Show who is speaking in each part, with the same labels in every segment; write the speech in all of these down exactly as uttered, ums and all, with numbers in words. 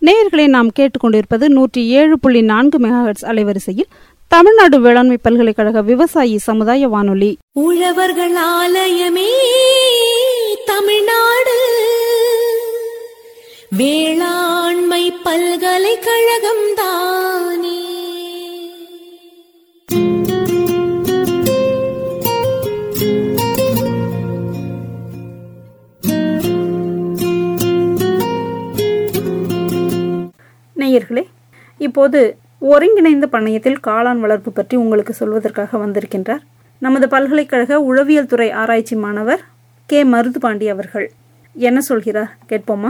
Speaker 1: நேயர்களை நாம் கேட்டுக்கொண்டிருப்பது நூற்றி ஏழு புள்ளி நான்கு மெகாஹெர்ட்ஸ் அலைவரிசையில் தமிழ்நாடு வேளாண்மை பல்கலைக்கழக விவசாயி சமுதாய வானொலி.
Speaker 2: உழவர்கள் ஆலயமே தமிழ்நாடு வேளாண்மை பல்கலைக்கழகம் தானே.
Speaker 1: நேயர்களே, இப்போது ஒருங்கிணைந்த பண்ணையத்தில் காளான் வளர்ப்பு பற்றி உங்களுக்கு சொல்வதற்காக வந்திருக்கின்றார் நமது பல்கலைக்கழக உழவியல் துறை ஆராய்ச்சி மாணவர் கே மருதுபாண்டி அவர்கள். என்ன சொல்கிறார் கேட்போமா?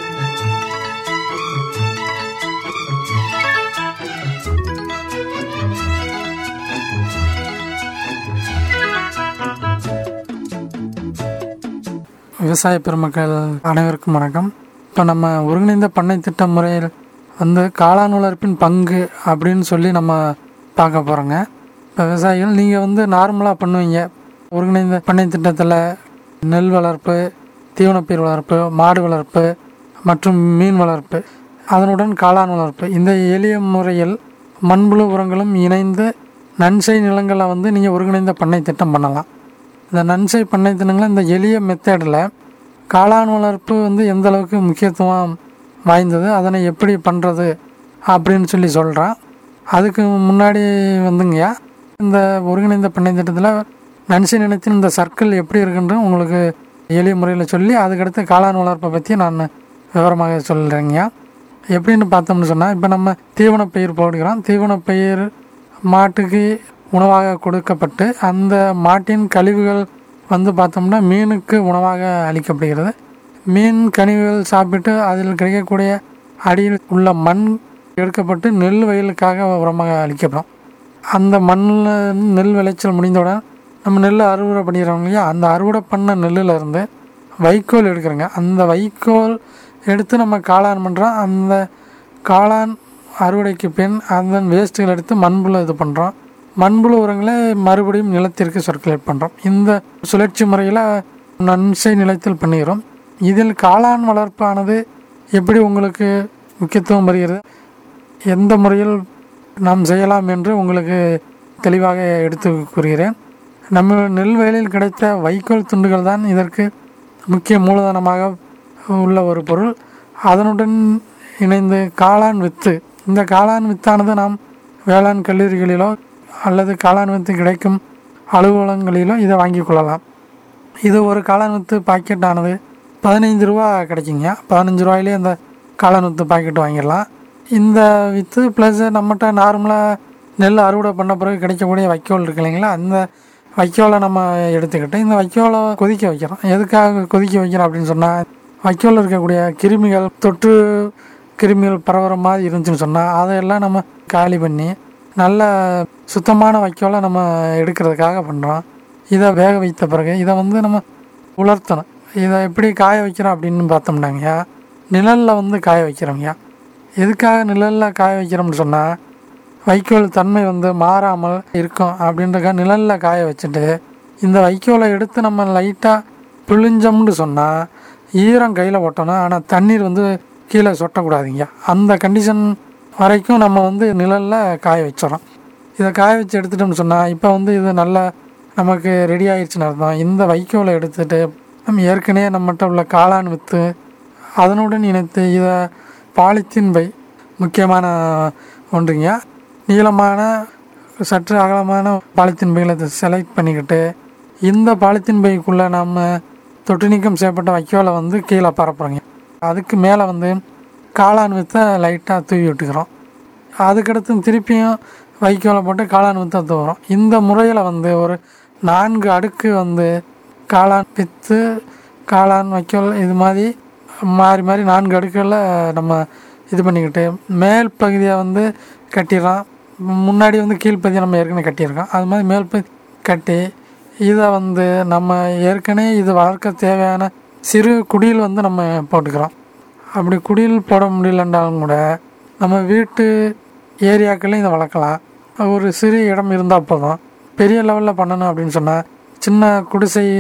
Speaker 3: விவசாய பெருமக்கள் அனைவருக்கும் வணக்கம். இப்போ நம்ம ஒருங்கிணைந்த பண்ணை திட்ட முறையில் வந்து காளான் வளர்ப்பின் பங்கு அப்படின்னு சொல்லி நம்ம பார்க்க போகிறோங்க. இப்போ விவசாயிகள் நீங்கள் வந்து நார்மலாக பண்ணுவீங்க. ஒருங்கிணைந்த பண்ணை திட்டத்தில் நெல் வளர்ப்பு, தீவனப்பயிர் வளர்ப்பு, மாடு வளர்ப்பு மற்றும் மீன் வளர்ப்பு, அதனுடன் காளான் வளர்ப்பு, இந்த எளிய முறையில் மண்புழு உரங்களும் இணைந்து நன்சை நிலங்களை வந்து நீங்கள் ஒருங்கிணைந்த பண்ணை திட்டம் பண்ணலாம். இந்த நன்சை பண்ணை திட்டங்களை இந்த எளிய மெத்தடில் காளான் வளர்ப்பு வந்து எந்த அளவுக்கு முக்கியத்துவம் வாய்ந்தது, அதனை எப்படி பண்ணுறது அப்படின்னு சொல்லி சொல்கிறேன். அதுக்கு முன்னாடி வந்துங்கய்யா, இந்த ஒருங்கிணைந்த பண்ணை திட்டத்தில் நன்சை நிலத்தின் இந்த சர்க்கிள் எப்படி இருக்குன்ற உங்களுக்கு எளிய முறையில் சொல்லி அதுக்கடுத்து காளான் வளர்ப்பை பற்றி நான் விவரமாக சொல்கிறேங்கய்யா. எப்படின்னு பார்த்தோம்னு சொன்னால், இப்போ நம்ம தீவனப்பயிர் போடுகிறோம். தீவனப்பயிர் மாட்டுக்கு உணவாக கொடுக்கப்பட்டு அந்த மாட்டின் கழிவுகள் வந்து பார்த்தோம்னா மீனுக்கு உணவாக அளிக்கப்படுகிறது. மீன் கழிவுகள் சாப்பிட்டு அதில் கிடைக்கக்கூடிய அடியில் உள்ள மண் எடுக்கப்பட்டு நெல் வயலுக்காக உரமாக அளிக்கப்படும். அந்த மண்ணில் நெல் விளைச்சல் முடிந்தவுடன் நம்ம நெல் அறுவடை பண்ணிடுறோம் இல்லையா, அந்த அறுவடை பண்ண நெல்லிலேருந்து வைக்கோல் எடுக்கிறோங்க. அந்த வைக்கோல் எடுத்து நம்ம காளான் பண்ணுறோம். அந்த காளான் அறுவடைக்கு பின் அந்த வேஸ்ட்டுகள் எடுத்து மண்புழு இது பண்ணுறோம். மண்புழு உரங்களை மறுபடியும் நிலத்திற்கு சர்க்குலேட் பண்ணுறோம். இந்த சுழற்சி முறையில் நன்சை நிலத்தில் பண்ணுகிறோம். இதில் காளான் வளர்ப்பானது எப்படி உங்களுக்கு முக்கியத்துவம் வருகிறது, எந்த முறையில் நாம் செய்யலாம் என்று உங்களுக்கு தெளிவாக எடுத்து கூறுகிறேன். நம்ம நெல் வயலில் கிடைத்த வைக்கோல் துண்டுகள் தான் இதற்கு முக்கிய மூலதனமாக உள்ள ஒரு பொருள். அதனுடன் இணைந்து காளான் வித்து, இந்த காளான் வித்தானது நாம் வேளாண் கல்லூரிகளிலோ அல்லது காளான் வித்து கிடைக்கும் அலுவலகங்களிலோ இதை வாங்கி கொள்ளலாம். இது ஒரு காளான் வித்து பாக்கெட்டானது பதினைந்து ரூபா கிடைக்குங்க. பதினஞ்சு ரூபாயிலே அந்த காளான் வித்து பாக்கெட்டு வாங்கிடலாம். இந்த வித்து ப்ளஸ் நம்மகிட்ட நார்மலாக நெல் அறுவடை பண்ண பிறகு கிடைக்கக்கூடிய வைக்கோல் இருக்கு இல்லைங்களா, அந்த வைக்கோலை நம்ம எடுத்துக்கிட்டு இந்த வைக்கோலை கொதிக்க வைக்கிறோம். எதுக்காக கொதிக்க வைக்கிறோம் அப்படின்னு சொன்னால், வைக்கோலில் இருக்கக்கூடிய கிருமிகள், தொற்று கிருமிகள் பரவுற மாதிரி இருந்துச்சுன்னு சொன்னால் அதையெல்லாம் நம்ம காலி பண்ணி நல்ல சுத்தமான வைக்கோலை நம்ம எடுக்கிறதுக்காக பண்ணுறோம். இதை வேக வைத்த பிறகு இதை வந்து நம்ம உலர்த்தணும். இதை எப்படி காய வைக்கிறோம் அப்படின்னு பார்த்தோம்னாங்கய்யா, நிழலில் வந்து காய வைக்கிறோங்கய்யா. எதுக்காக நிழலில் காய வைக்கிறோம்னு சொன்னால், வைக்கோல் தன்மை வந்து மாறாமல் இருக்கும் அப்படின்றக்காக நிழலில் காய வச்சுட்டு இந்த வைக்கோலை எடுத்து நம்ம லைட்டாக பிழிஞ்சோம்னு சொன்னால் ஈரம் கையில் ஓட்டணும், ஆனால் தண்ணீர் வந்து கீழே சொட்டக்கூடாதுங்க. அந்த கண்டிஷன் வரைக்கும் நம்ம வந்து நிழலில் காய வச்சிடறோம். இதை காய வச்சு எடுத்துட்டோம்னு சொன்னால் இப்போ வந்து இது நல்லா நமக்கு ரெடி ஆகிடுச்சுன்னு அர்த்தம். இந்த வைக்கோலை எடுத்துகிட்டு நம்ம ஏற்கனவே நம்மகிட்ட உள்ள காளான் விற்று அதனுடன் இணைத்து இதை பாலித்தீன் பை முக்கியமான ஒன்றுங்க, நீளமான சற்று அகலமான பாலித்தீன் பைகளை செலக்ட் பண்ணிக்கிட்டு இந்த பாலித்தீன் பைக்குள்ளே நம்ம தொட்டு நீக்கம் செய்யப்பட்ட வைக்கோலை வந்து கீழே பரப்புறோங்க. அதுக்கு மேலே வந்து காளான் வித்தை லைட்டாக தூவி விட்டுக்கிறோம். அதுக்கடுத்து திருப்பியும் வைக்கோலை போட்டு காளான் வித்தை தூவுறோம். இந்த முறையில் வந்து ஒரு நான்கு அடுக்கு வந்து காளான் வித்து, காளான், வைக்கோல் இது மாதிரி மாறி மாறி நான்கு அடுக்குகளில் நம்ம இது பண்ணிக்கிட்டு மேல் பகுதியை வந்து கட்டிடுறோம். முன்னாடி வந்து கீழ்ப்பகுதியை நம்ம ஏற்கனவே கட்டியிருக்கோம். அது மாதிரி மேல் பகுதி கட்டி இதை வந்து நம்ம ஏற்கனவே இது வளர்க்க தேவையான சிறு குடியில் வந்து நம்ம போட்டுக்கிறோம். அப்படி குடியில் போட முடியலன்றாலும் கூட நம்ம வீட்டு ஏரியாக்கள்லையும் இதை வளர்க்கலாம். ஒரு சிறு இடம் இருந்தால் போதும். பெரிய லெவலில் பண்ணணும் அப்படின்னு சொன்னால் சின்ன குடிசை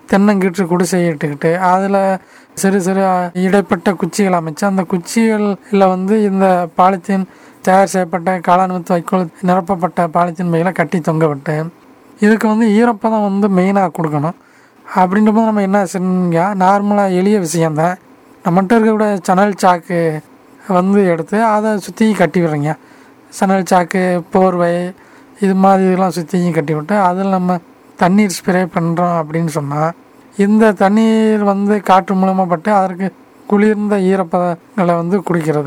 Speaker 3: தென்னங்கீற்று குடிசையை இட்டுக்கிட்டு அதில் சிறு சிறு இடைப்பட்ட குச்சிகள் அமைச்சு அந்த குச்சிகளில் வந்து இந்த பாலித்தீன் தயார் செய்யப்பட்ட காளான் வித்து வைக்கோல் நிரப்பப்பட்ட பாலித்தீன் பைகளை கட்டி தொங்க விட்டு இதுக்கு வந்து ஈரப்பதம் வந்து மெயினாக கொடுக்கணும். அப்படின்றபோது நம்ம என்ன செஞ்சா நார்மலாக எளிய விஷயந்தான், நம்மகிட்ட இருக்கக்கூட சணல் சாக்கு வந்து எடுத்து அதை சுற்றி கட்டி விடுறீங்க. சணல் சாக்கு, போர்வை, இது மாதிரி இதெல்லாம் சுற்றியும் கட்டி விட்டு அதில் நம்ம தண்ணீர் ஸ்ப்ரே பண்ணுறோம் அப்படின்னு சொன்னால் இந்த தண்ணீர் வந்து காற்று மூலமாக பட்டு அதற்கு குளிர்ந்த ஈரப்பதங்களை வந்து குடிக்கிறது.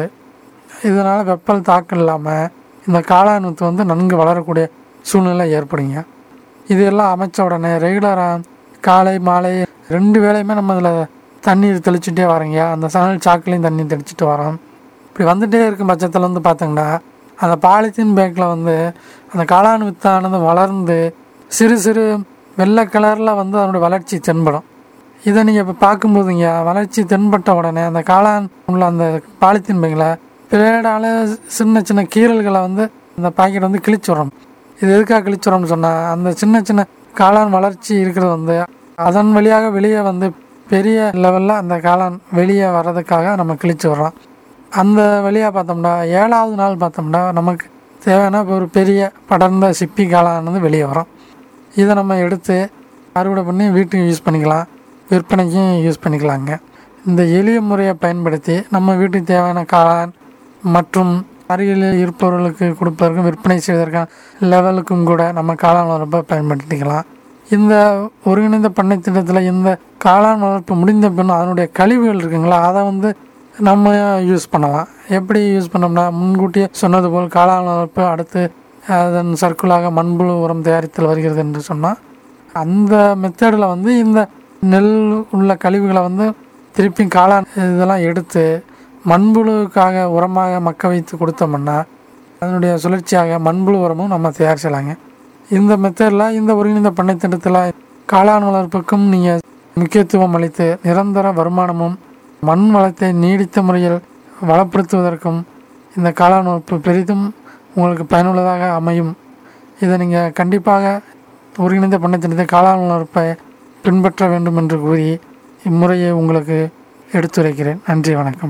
Speaker 3: இதனால் வெப்பல் தாக்கம் இல்லாமல் இந்த காளான் வித்து வந்து நன்கு வளரக்கூடிய சூழ்நிலை ஏற்படுங்க. இதெல்லாம் அமைச்ச உடனே ரெகுலராக காலை மாலை ரெண்டு வேளையுமே நம்ம அதில் தண்ணீர் தெளிச்சுட்டே வரோங்க. அந்த சணல் சாக்குலேயும் தண்ணி தெளிச்சுட்டு வரோம். இப்படி வந்துகிட்டே இருக்கும் பட்சத்தில் வந்து பார்த்திங்கன்னா அந்த பாலித்தீன் பேக்கில் வந்து அந்த காளான் வித்தானது வளர்ந்து சிறு சிறு வெள்ளை கலரில் வந்து அதனுடைய வளர்ச்சி தென்படும். இதை நீங்கள் இப்போ பார்க்கும்போதுங்க வளர்ச்சி தென்பட்ட உடனே அந்த காளான் உள்ள அந்த பாலித்தீன் பேக்கில் பிளேடால் சின்ன சின்ன கீறல்களை வந்து அந்த பாக்கெட் வந்து கிழிச்சுடுறோம். இது எதுக்காக கிழிச்சுடுறோம்னு சொன்னால் அந்த சின்ன சின்ன காளான் வளர்ச்சி இருக்கிறது வந்து அதன் வழியாக வெளியே வந்து பெரிய லெவலில் அந்த காளான் வெளியே வர்றதுக்காக நம்ம கிழிச்சு விடுறோம். அந்த வழியாக பார்த்தோம்னா ஏழாவது நாள் பார்த்தோம்னா நமக்கு தேவையான ஒரு பெரிய படர்ந்த சிப்பி காளான் வந்து வெளியே வரும். இதை நம்ம எடுத்து அறுவடை பண்ணி வீட்டுக்கு யூஸ் பண்ணிக்கலாம், விற்பனைக்கும் யூஸ் பண்ணிக்கலாங்க. இந்த எளிய முறையை பயன்படுத்தி நம்ம வீட்டுக்கு தேவையான காளான் மற்றும் அருகில் இருப்பவர்களுக்கு கொடுப்பதற்கும் விற்பனை செய்வதற்கான லெவலுக்கும் கூட நம்ம காளான் வளர்ப்பை பயன்படுத்திக்கலாம். இந்த ஒருங்கிணைந்த பண்ணை திட்டத்தில் இந்த காளான் வளர்ப்பு முடிந்த பின் அதனுடைய கழிவுகள் இருக்குங்களா அதை வந்து நம்ம யூஸ் பண்ணலாம். எப்படி யூஸ் பண்ணோம்னா முன்கூட்டியே சொன்னது போல் காளான் வளர்ப்பு அடுத்து அதன் சர்க்குலாக மண்புழு உரம் தயாரித்தல் வருகிறது என்று சொன்னால் அந்த மெத்தடில் வந்து இந்த நெல் உள்ள கழிவுகளை வந்து திருப்பி காளான் இதெல்லாம் எடுத்து மண்புழுவுக்காக உரமாக மக்க வைத்து கொடுத்தோம்னா அதனுடைய சுழற்சியாக மண்புழு உரமும் நம்ம தயார் செய்யலாங்க. இந்த மெத்தடில் இந்த ஒருங்கிணைந்த பண்ணை திட்டத்தில் காளான் வளர்ப்புக்கும் நீங்கள் முக்கியத்துவம் அளித்து நிரந்தர வருமானமும் மண் வளத்தை நீடித்த முறையில் வளப்படுத்துவதற்கும் இந்த காளான் வளர்ப்பு பெரிதும் உங்களுக்கு பயனுள்ளதாக அமையும். இதை நீங்கள் கண்டிப்பாக ஒருங்கிணைந்த பண்ணை திட்டத்தை காளான் வளர்ப்பை பின்பற்ற வேண்டும் என்று கூறி இம்முறையை உங்களுக்கு எடுத்துரைக்கிறேன். நன்றி, வணக்கம்.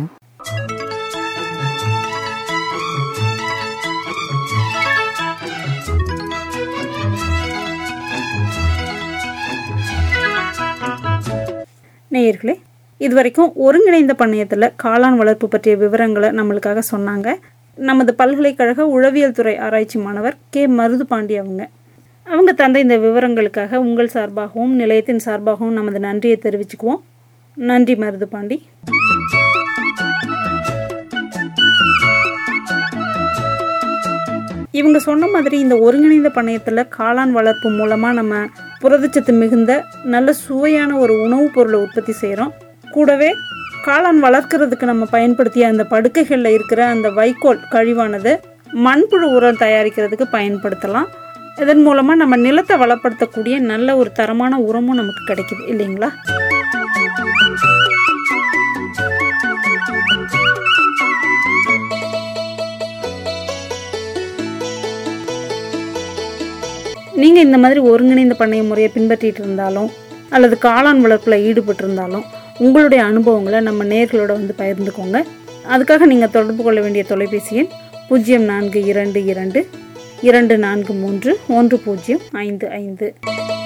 Speaker 1: நேயர்களே, இதுவரைக்கும் ஒருங்கிணைந்த பண்ணையத்தில் காளான் வளர்ப்பு பற்றிய விவரங்களை நம்மளுக்காக சொன்னாங்க நமது பல்கலைக்கழக உழவியல் துறை ஆராய்ச்சி மாணவர் கே மருதுபாண்டி. அவங்க அவங்க தந்த இந்த விவரங்களுக்காக உங்கள் சார்பாகவும் நிலையத்தின் சார்பாகவும் நமது நன்றியை தெரிவிச்சுக்குவோம். நன்றி மருதுபாண்டி. இவங்க சொன்ன மாதிரி இந்த ஒருங்கிணைந்த பண்ணையத்தில் காளான் வளர்ப்பு மூலமாக நம்ம புரதச்சத்து மிகுந்த நல்ல சுவையான ஒரு உணவுப் பொருளை உற்பத்தி செய்கிறோம். கூடவே காளான் வளர்க்குறதுக்கு நம்ம பயன்படுத்திய அந்த படுக்கைகளில் இருக்கிற அந்த வைக்கோல் கழிவானது மண்புழு உரம் தயாரிக்கிறதுக்கு பயன்படுத்தலாம். இதன் மூலமாக நம்ம நிலத்தை வளப்படுத்தக்கூடிய நல்ல ஒரு தரமான உரமும் நமக்கு கிடைக்குது இல்லைங்களா? நீங்கள் இந்த மாதிரி ஒருங்கிணைந்த பண்ணைய முறையை பின்பற்றிட்டு இருந்தாலும் அல்லது காளான் வளர்ப்பில் ஈடுபட்டிருந்தாலும் உங்களுடைய அனுபவங்களை நம்ம நேயர்களோட வந்து பகிர்ந்துக்கோங்க. அதுக்காக நீங்கள் தொடர்பு கொள்ள வேண்டிய தொலைபேசி எண் பூஜ்ஜியம் நான்கு இரண்டு இரண்டு இரண்டு நான்கு மூன்று ஒன்று பூஜ்ஜியம் ஐந்து ஐந்து.